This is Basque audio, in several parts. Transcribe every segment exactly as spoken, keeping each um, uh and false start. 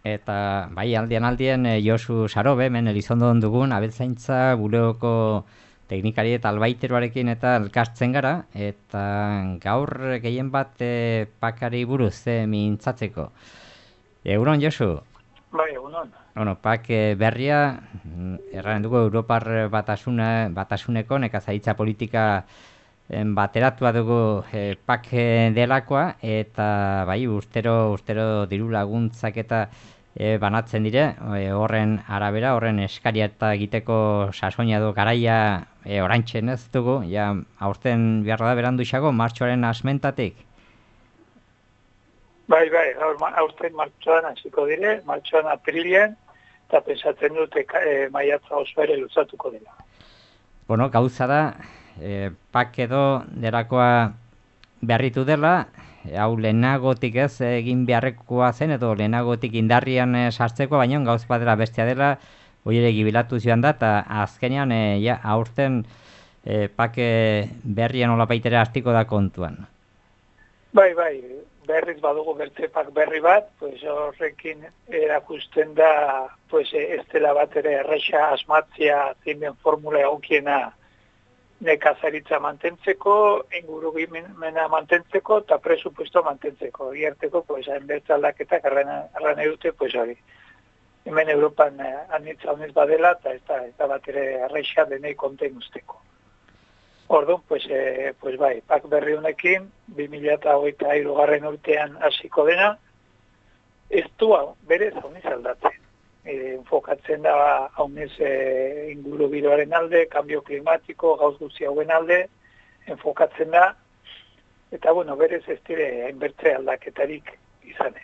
eta bai aldian aldien e, Josu Sarobe, hemen Elizondon dugun, abeltzaintza buleoko teknikari eta albaiteroarekin eta elkartzen gara, eta gaur gehien bat e, pakari buruz e, mintzatzeko. Egunon, Josu? Bai, egunon. Bueno, pak e, berria, erraren dugu Europar batasuna, batasuneko nekazaritza politika en, bateratua dugu e, pak e, delakoa, eta bai, ustero, ustero diru laguntzak eta e, banatzen dire, e, horren arabera, horren eskaria eta egiteko sasoina du garaia e, oraintxen ez dugu, ja, aurten beharra da berandu isago, martxoaren asmentatik. Bai, bai, aurten martxoan hasiko dire, martxoan aprilien, eta pensatzen dute e, maiatza oso ere luzatuko dela. Bueno, gauza da, e, pak edo delakoa berritu dela, hau lehenagotik ez egin beharrekoa zen, edo lehenagotik indarrian e, sartzeko, baina gauz bat dela bestia dela, hori ere gibilatu zioan da, eta azkenean e, ja, aurten e, pak e, berrian olapaitere hartiko da kontuan. Bai, bai, berriz badugu bertzepak berri bat, pues horrekin erakusten da pues ez dela bat ere erresa asmatzea zimen formula egokiena nekazaritza mantentzeko, ingurugimena mantentzeko eta presupuesto mantentzeko. Iarteko, pues, hainbeste aldaketak arran edute, pues, hori. Hemen Europan eh, anitza honez badela eta ez da, ez da bat ere erresa denei konten usteko. Orduan, pues, eh, pues bai, pak berri honekin, bi mila hogeita hirugarren urtean hasiko dena, ez du berez honez aldatzen. E, enfokatzen da haunez e, ingurugiroaren alde, kambio klimatiko, gauz guzti hauen alde, enfokatzen da, eta bueno, berez ez dire hainbertze aldaketarik izane.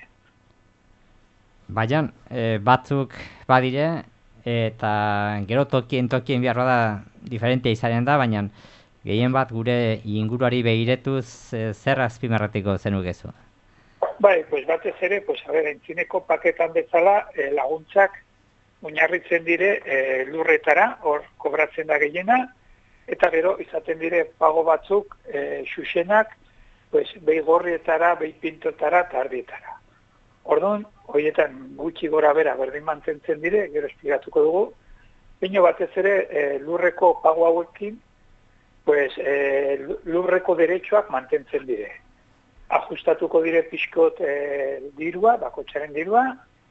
Baina, e, batzuk badire, eta gero tokien tokien beharra da diferentea izanen da, baina gehien bat gure inguruari begiretuz e, zer azpimarratiko zenukezu? Bai, pues batez ere, pues a ver, entzineko paketan bezala eh, laguntzak oinarritzen dire eh, lurretara, hor kobratzen da gehiena, eta gero izaten dire pago batzuk eh, xuxenak, pues behi gorrietara, behi pintotara eta ardietara. Orduan, horietan gutxi gora bera berdin mantentzen dire, gero esplikatuko dugu, baina batez ere eh, lurreko pago hauekin, pues eh, lurreko derechoak mantentzen dire. Ajustatuko dire pixkot e, dirua, bakotxaren dirua,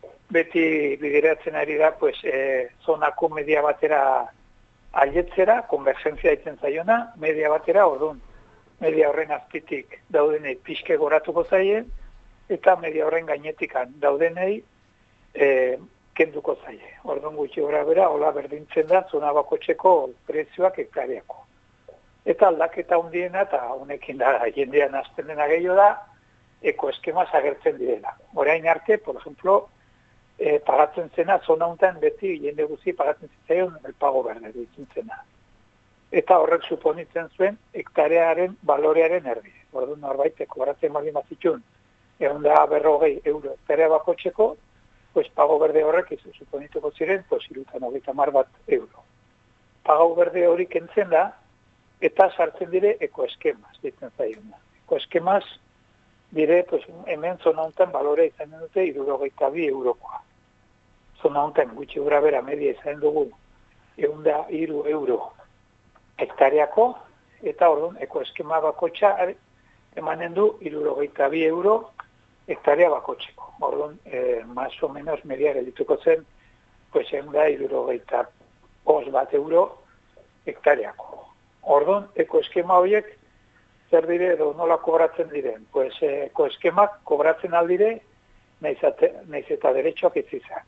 beti bideratzen ari da, pues, e, zonako media batera alietzera, konvergentzia ditzen zaiona, media batera, orduan, media horren azpitik daudenei pixke goratuko zaie, eta media horren gainetikan daudenei e, kenduko zaie. Orduan gutxi gora bera, hola berdintzen da, zona bakotxeko prezioak hektariako. Eta aldaketa hundiena, eta honekin da, jendean azten dena gehiago da, ekoeskemaz agertzen direla. Orain arte, por ejemplo, eh, pagatzen zena, zona honetan beti jende guzi pagatzen zitzaion el pago berde ditzen zena. Eta horrek suponitzen zuen hektarearen balorearen erdi. Orduan norbait, kobratzen baldin bazitxun, egun da berrogei euro hektarea bakotxeko, pues pago berde horrek izu suponituko ziren, pues irutan hogeita mar bat euro. Pago berde hori kentzen da, eta sartzen dire ekoeskemaz, ditzen zaiona. Ekoeskemaz dire, pues, hemen zona honetan balore izan dute hirurogeita bi eurokoa. Zona honetan gutxi gura bera media izan dugu egun da hiru euro hektareako, eta orduan ekoeskema bakotxa emanen du hirurogeita bi euro hektarea bakotxeko. Orduan, eh, más o menos media geldituko zen, pues, egun da hirurogeita bost bat euro hektareako. Orduan, ekoeskema horiek zer dire edo nola kobratzen diren? Pues ekoeskemak kobratzen aldire nahiz eta derechoak ez izan.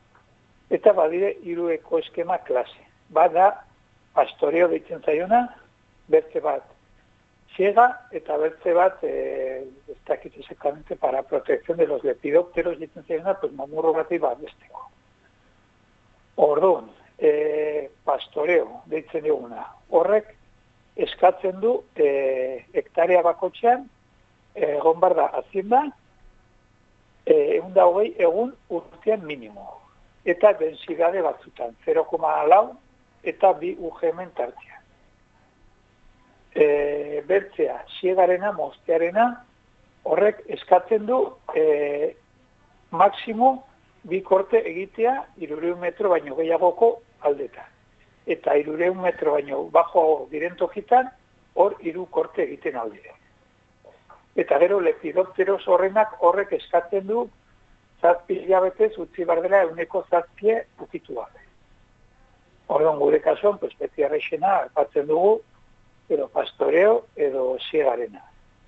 Eta badire hiru ekoeskema klase. Bada pastoreo deitzen zaiona, bertze bat siega eta bertze bat eh, ez dakit exactamente para protección de los lepidópteros deitzen zaiona, pues mamurro bati bat besteko. Orduan, eh, pastoreo deitzen diguna. Horrek eskatzen du e, hektarea bakotxean egon bar da hazienda egun da hogei egun urtean minimo. Eta densidade batzutan, zero koma lau eta bi U G M tartean. E, bertzea, siegarena, moztearena, horrek eskatzen du e, maksimo bi korte egitea hirurehun metro baino gehiagoko aldetan. Eta hirurehun metro baino bajo diren tokitan, hor hiru korte egiten aldire. Eta gero lepidopteros horrenak horrek eskatzen du zazpi hilabetez utzi behar dela euneko zazpie ukitu gabe. Orduan gure kasuan, pues, beti arreixena hartzen dugu, edo pastoreo edo siegarena.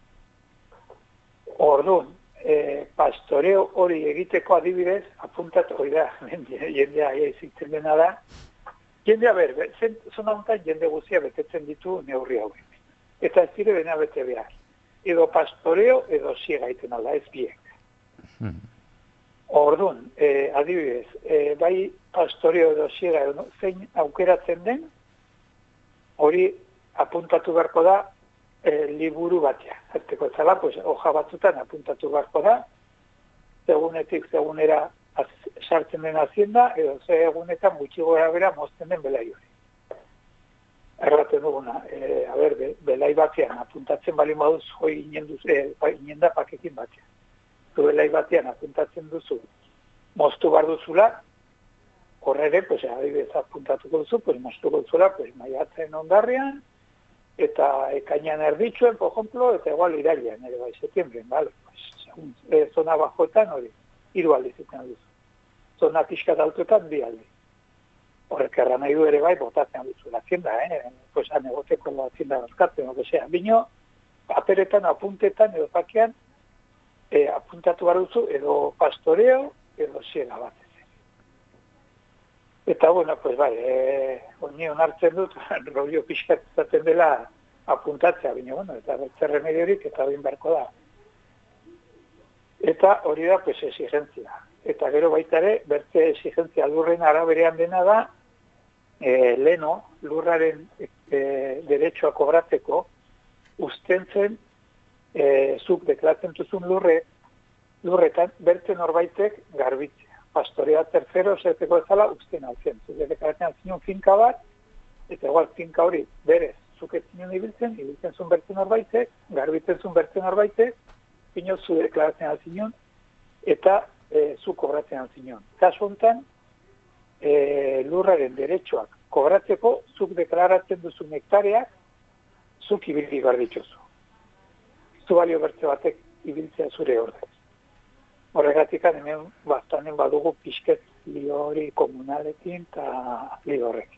Orduan, e, pastoreo hori egiteko adibidez, apuntatu hori da, jendea izitzen dena da, jendea ber, zona honetan jende guzia betetzen ditu neurri hauek. Eta ez dire dena bete behar. Edo pastoreo edo siega egiten alda, ez biek. Hmm. Orduan, e, adibidez, e, bai pastoreo edo siega edo zein aukeratzen den, hori apuntatu beharko da e, liburu batean. Zerteko zala, pues, hoja batzutan apuntatu beharko da, segunetik segunera az, sartzen den hazienda, edo ze egunetan gutxi gora bera mozten den belai hori. Erraten duguna, e, a ber, be, belai batean apuntatzen bali moduz hoi inenduz, e, inenda pakekin batean. Du belai batean apuntatzen duzu, moztu bar duzula, horre ere, pues, adibidez apuntatuko duzu, pues, moztuko duzula, pues, maiatzen ondarrian, eta ekainan erditxuen, por ejemplo, eta igual irailean, ere bai, setiembren, vale, pues, segun, e, zona bajoetan hori, hiru aldiz iten duzu. Zona pixka altuetan bi aldiz. Horrek erra nahi du ere bai, botatzen duzu la hacienda, eh? Pues, anegoteko la hacienda bazkatzen, o que sea. Bino, paperetan, apuntetan, edo pakean, e, apuntatu behar duzu, edo pastoreo, edo siega bat. Eta, bueno, pues, bai, e, honi onartzen dut, rolio pixkat izaten dela apuntatzea, bino, bueno, eta bertze remediorik, eta bin beharko da. Eta hori da, pues, exigentzia. Eta gero baita ere, bertze exigentzia lurren araberean dena da, e, leno, lurraren e, derechoa kobratzeko, ustentzen, e, zuk deklatzen duzun lurre, lurretan, bertze norbaitek garbitzea. Pastorea tercero, zerteko ezala, usten altzen. Zuk deklatzen altzen finka bat, eta igual finka hori berez, zuk ez zinen ibiltzen, ibiltzen zuen bertze norbaitek, garbitzen zuen bertze norbaitek, pino zu deklaratzen altzen, eta e, zu kobratzen altzen. Kasu honetan, e, lurraren derechoak kobratzeko, zuk deklaratzen duzu hektareak, zuk ibildi behar dituzu. Zu balio bertze batek ibiltzea zure ordez. Horregatik hemen bastanen badugu pixket li hori komunalekin eta li horrekin.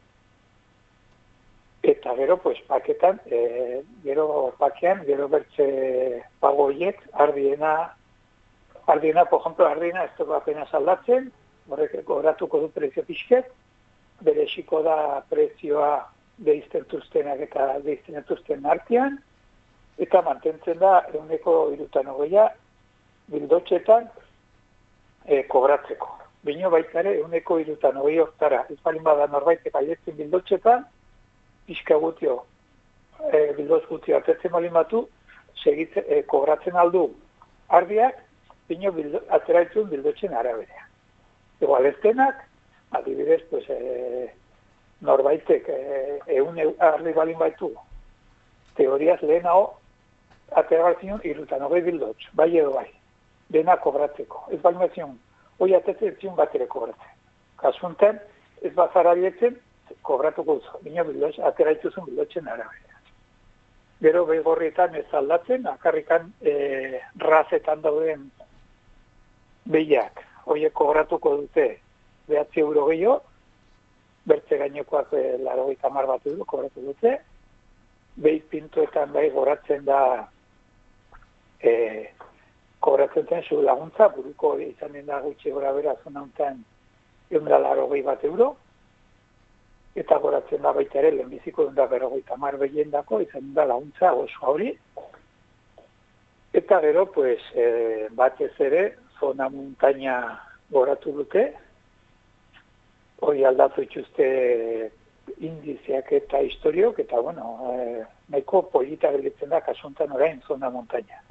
Eta gero, pues, paketan, e, gero pakean, gero bertze pagoiek, ardiena, ardiena, por ejemplo, ardiena, ez dugu apenas aldatzen, horrek kobratuko du prezio pixket, bereziko da prezioa deizten tuztenak eta deizten tuzten artean, eta mantentzen da eguneko irutan hogeia, bildotxetan e, kobratzeko. Bino baita ere, eguneko irutan hogei hortara, ez balin bada norbaitek aietzen bildotxetan, pixka gutio, e, bildoz gutio atetzen balin batu, segitze, e, kobratzen aldu ardiak, bino bildo, ateraitzun bildotxen araberea. Igual ez denak, adibidez, pues, e, norbaitek e, egun ardi balin baitu, teoriaz lehenago, ateratzen irutan hogei bildotx, bai edo bai. Dena kobratzeko. Ez balmazion, hoi atetzen zion bat ere kobratzen. Kasunten, ez bazara bietzen, kobratuko duzu. Bino bildotx, atera ituzun bildotxen arabera. Gero begorrietan ez aldatzen, akarrikan e, razetan dauden behiak. Hoiek kobratuko dute behatzi euro gehiago, bertze gainekoak e, laro eta mar bat euro kobratu dute, behi pintuetan bai goratzen da e, kobratzen zen zu laguntza, buruko hori izanen da gutxi gora bera zona honetan eunda laro gehi bat euro, eta goratzen da baita ere lehenbiziko eunda berrogeita mar behiendako izanen da laguntza oso hori, eta gero, pues, e, batez ere, zona montaña goratu dute, hori aldatu itxuzte indiziak eta historiok, eta, bueno, e, nahiko polita gelitzen da kasuntan orain zona montaña.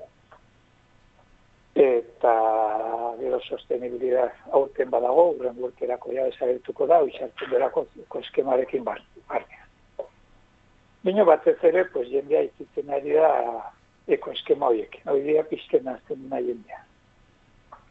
Eta gero sostenibilidad aurten badago, urren urterako ja desagertuko da, oizartzen derako eskemarekin barnean. Bino batez ere, pues, jendea izitzen ari da eko eskema horiek. Hori dira pizken nazten dena jendea.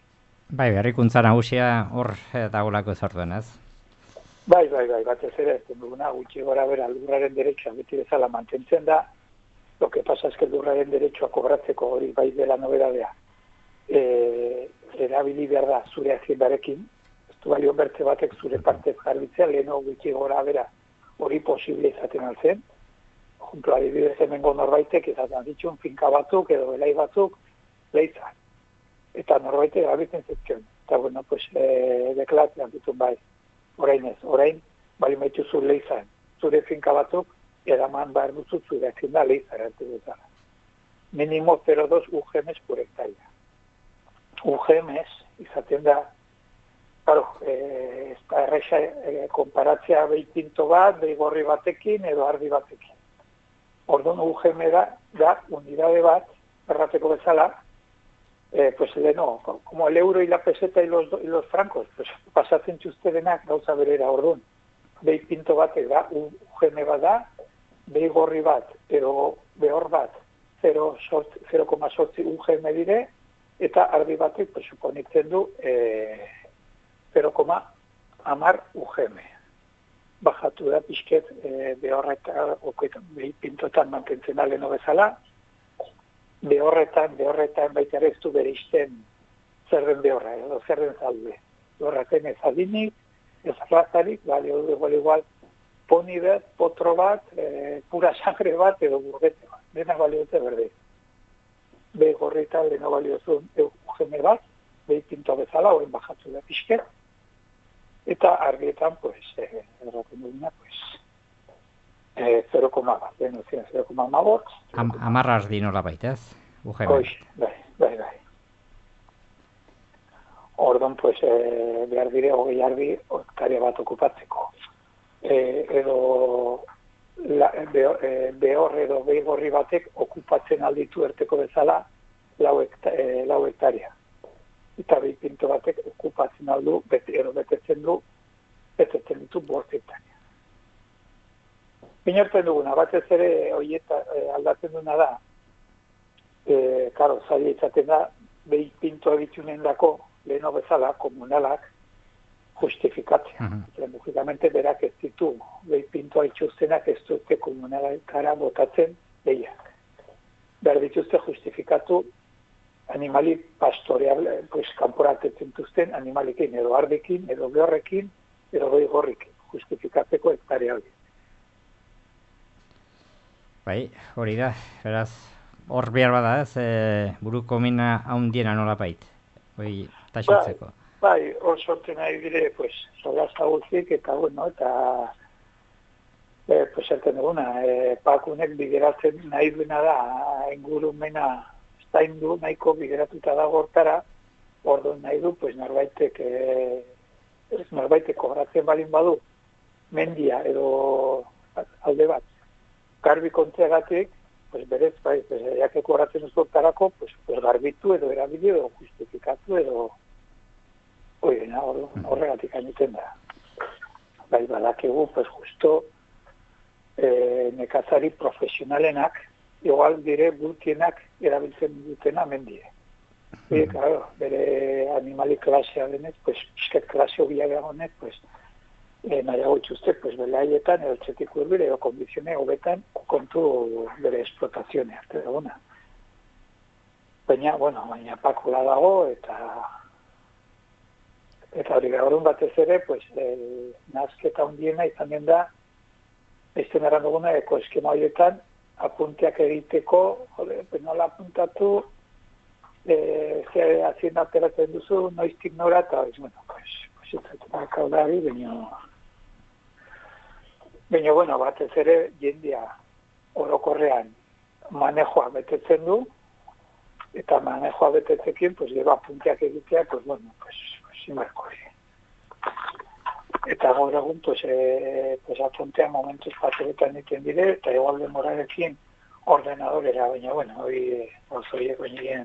Bai, berrikuntza nagusia hor dagoelako zortuen, ez? Bai, bai, bai, batez ere, ez duguna, gutxi gora bera, lurraren derechua beti bezala mantentzen da, lo que pasa es que lurraren derechua kobratzeko hori bai dela nobedadea, e, erabili behar da zure haziendarekin, ez du bai onbertze batek zure partez garbitzea, leheno gutxi gora bera hori posible izaten altzen, junto adibidez hemengo norbaitek, izaten ditxun finka batzuk edo belai batzuk, lehitzan. Eta norbaitek gabitzen zitzion. Eta, bueno, pues, e, deklaratzean ditun bai. Orain ez, orain, bali maitu zu lehizan. Zure finka batzuk, edaman behar duzu zure atzin da lehizan. Minimo zero koma dos U G M por hektaria. U G M izaten da, claro, e, ez da erresa e, konparatzea behi pinto bat, behi gorri batekin edo ardi batekin. Orduan U G M da, da unidade bat, errateko bezala, Eh, pues no, como el euro y la peseta y los, y los francos, pues pasatzen txuzterenak gauza berera orduan. Behi pinto batek da, U G M bat da, behi gorri bat, edo behor bat, zero koma zortzi U G M dire, eta ardi batek, pues, suponitzen du, eh, zero koma hamar U G M. Bajatu da pixket, eh, behorreta, behi pintotan mantentzen aleno bezala, behorretan, behorretan baita ere ez du bere izten zer den behorra, edo zer den zalde. Behorretan ez adinik, ez razarik, bale, igual, igual, poni bat, potro bat, e, pura sangre bat, edo burgete bat. Dena baliote berde. Behi gorritan, dena baliozun U G M bat, behi pinto bezala, horren bajatu da pixket, eta argietan, pues, eh, erraten duguna, pues, Eh, zero koma bat, beno ziren zero koma hamar. Amarra ardi nola baita, ez? U G M. Hoix, bai, bai, bai. Orduan, pues, eh, behar dire, hogei ardi, hektaria bat okupatzeko. Eh, edo, la, behor, eh, behor edo behi gorri batek okupatzen alditu erteko bezala lau, hekta, eh, lau hektaria. Eta behi pinto batek okupatzen aldu, bete, edo betetzen du, betetzen ditu bost hektaria. Inortzen duguna, batez ere horieta e, aldatzen duna da, e, karo, zaila izaten da, behi pinto egitunen dako, leheno bezala, komunalak, justifikatzea. Uh -huh. Logikamente, berak ez ditu, behi pintoa itxuztenak ez dute komunalakara botatzen behiak. Behar dituzte justifikatu animali pastoreal, pues, kanporatetzen duzten animalikin, edo ardekin, edo behorrekin, edo behi gorrikin, justifikatzeko hektaria hori. Bai, hori da, beraz, hor behar bada ez, e, buruko mina haundiena nola bait, hori taxatzeko. Bai, hor sortzen nahi dire, pues, solaza guztik, eta bueno, eta, e, pues, erten duguna, e, pakunek bideratzen nahi duena da, ingurumena zaindu nahiko bideratuta da gortara, orduan nahi du, pues, norbaitek, e, norbaitek kobratzen balin badu, mendia edo alde bat, garbi kontzeagatik, pues berez, bai, pues, jakeko horatzen uzortarako, pues, pues garbitu edo erabili edo justifikatu edo oirena horregatik ainiten da. Bai, badakigu, pues justo eh, nekazari profesionalenak, igual dire bultienak erabiltzen dutena mendie. E, claro, bere animali klasea denez, pues, pisket klase hobia behagonek, pues, E, nahiago itxuzte, pues, bere haietan, edo txetik urbire, edo kondizione hobetan kontu bere esplotazionea, eta duguna. Baina, bueno, baina pakula dago, eta eta hori gaurun batez ere, pues, el, nazketa hundiena izanen da, ezten eran duguna, eko eskema horietan, apunteak egiteko, jode, pues, nola apuntatu, e, ze hazienda ateratzen duzu, noiztik nora, eta, bueno, pues, pues, ez kaudari, baina... Baina, bueno, batez ere, jendia orokorrean manejoa betetzen du, eta manejoa betetzekin, pues, gero apunteak egitea, pues, bueno, pues, pues, inbarko. Eta gaur egun, pues, eh, pues, apuntea momentuz bateretan egiten dire, eta igual demorarekin ordenadorera, baina, bueno, hori, ozoiek baina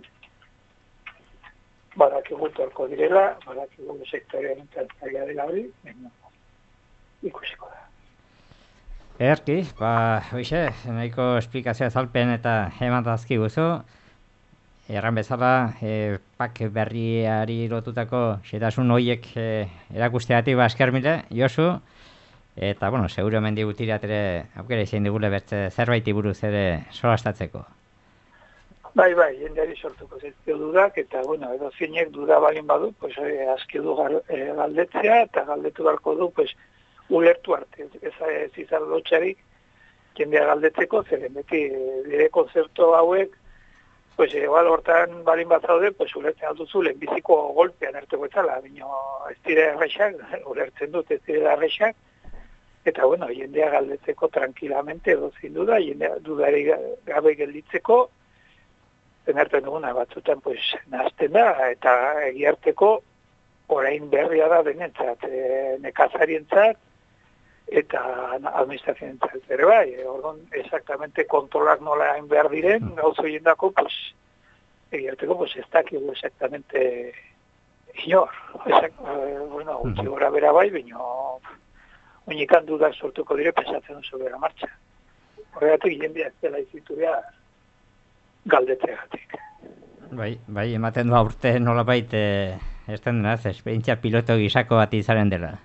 badakigu torko direla, badakigu sektorearen tantzaia dela hori, baina, ikusiko da. Erki, ba, hoxe, nahiko esplikazioa zalpen eta eman dazki guzu. erran bezala, e, pak berriari lotutako xetasun horiek e, erakusteatik baskermile, Josu, eta, bueno, seguro hemen digutirat ere aukera izan digule bertze zerbait buruz ere solastatzeko. Bai, bai, jendeari sortuko zaizkio dudak, eta, bueno, edo zinek duda balin badu, pues, eh, azki du gar, eh, galdetzea, eta galdetu beharko du, pues, ulertu arte, ez, ez izan lotxarik, jendea galdetzeko, zeren beti dire konzerto hauek, pues, igual hortan balin bat zaude, pues, ulertzen alduzu, lehenbiziko golpean erteko etzala, bino, ez dire errexak, ulertzen dut ez dire errexak, eta, bueno, jendea galdetzeko tranquilamente, edo zin duda, jendea dudari gabe gelditzeko, zenerten duguna batzutan pues, nazten da, eta egiarteko orain berria da denentzat, e, nekazarientzat eta administrazioentzat ere bai. E, orduan, exactamente kontrolak nola hain behar diren, gauzo jendako, pues, egiarteko pues, ez dakigu exactamente inor. Exact, e, bueno, gutxi gora bera bai, baina unikan dudak sortuko dire pesatzen oso bera martxa. Horregatik jendea ez dela izitu behar galdetzeagatik. Bai, bai, ematen du aurte nolabait eh, ez den denaz, esperientzia piloto gisako bat izaren dela.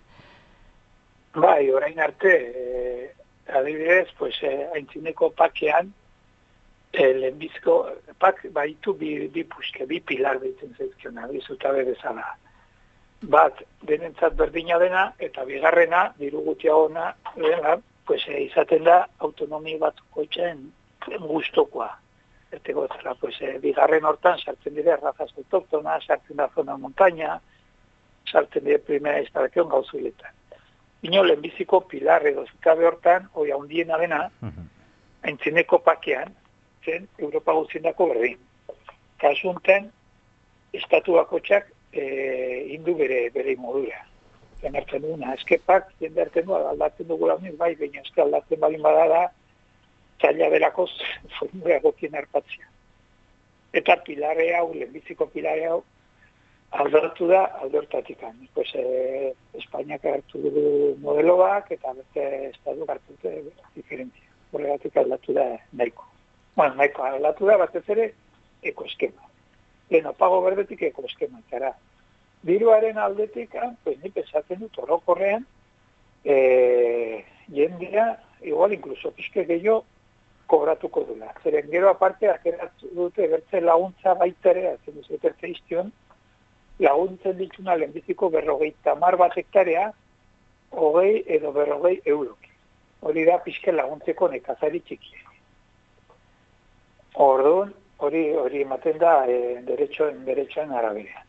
Bai, orain arte, eh, adibidez, pues, eh, aintzineko pakean, eh, lehenbizko, pak baitu bi, bi puske, bi pilar ditzen zaizkiona, bi zutabe bezala. Bat, denentzat berdina dena, eta bigarrena, diru gutiagona, dena, pues, eh, izaten da autonomi bat koitzen gustokoa. Erteko zela, pues, eh, bigarren hortan sartzen dire razas autoktona, sartzen da zona montaña, sartzen dire primera instalación gauzuietan. Ino lehenbiziko pilar edo zutabe hortan, hoi handiena dena, aintzineko pakean, zen Europa guztiendako berdin. Kasunten, estatu bakotxak e, indu bere, bere modura. Zen hartzen duguna, eskepak, jende hartzen du, aldatzen dugu launik, bai, baina eske aldatzen balin badara, zaila berakoz formula egokien harpatzea. Eta pilare hau, lehenbiziko pilare hau, aldatu da aldortatik. Pues, eh, Espainiak hartu du modeloak eta beste estatu hartu dute diferentzia. Horregatik aldatu da nahiko. Bueno, nahiko aldatu da batez ere ekoeskema. Leno, pago berdetik ekoeskema. Zara, diruaren aldetik, pues, ni pesatzen dut orokorrean, eh, jendea, igual incluso pixke gehiago, kobratuko dula. Zeren gero aparte, akeratu dute bertze laguntza baitere, atzen duzete zeiztion, laguntzen dituna lehenbiziko berrogeita mar bat hektarea, hogei edo berrogei euroki. Hori da pixke laguntzeko nekazari txiki. Orduan, hori hori ematen da e, derechoen, derechoen araberean.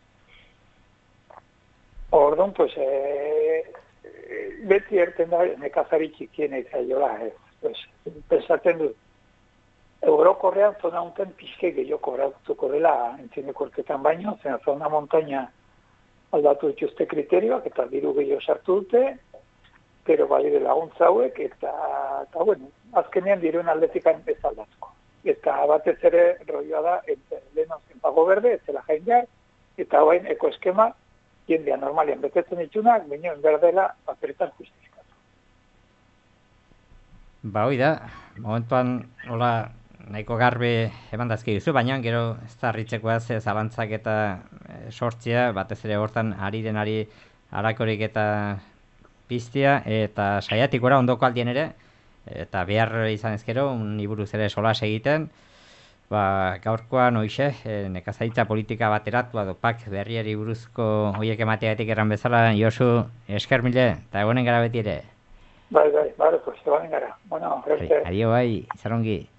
Orduan, pues, e, beti erten da nekazari txikien eitzaiola, ez. Pues, pensatzen dut, Eurokorrean zona honten pixke gehiago kobratuko dela entzineko urtetan baino, zen zona montaña aldatu dituzte kriterioak eta diru gehiago sartu dute, pero bai de laguntza hauek, eta, eta bueno, azkenean diruen aldetik ez aldatuko. Eta batez ere roioa da, leheno zen pago berde, ez zela jain behar, eta hain ekoeskema, jendea normalian betetzen ditunak, baino berdela paperetan justifikatu. Ba, hoi da, momentuan, hola, nahiko garbi eman dazki duzu, baina gero ez da harritzekoa ze zalantzak eta e, sortzia, batez ere hortan ari denari harakorik eta piztia, eta saiatik gora ondoko aldien ere, eta behar izan ezkero, ni buruz ere solas egiten, ba, gaurkoan hoixe, e, nekazaritza politika bateratua do pak berriari buruzko hoiek emateatik erran bezala, Josu, esker mile, eta egonen gara beti ere. Bai, bai, bai, pues, egonen gara. Bueno, Adio bai, izarongi.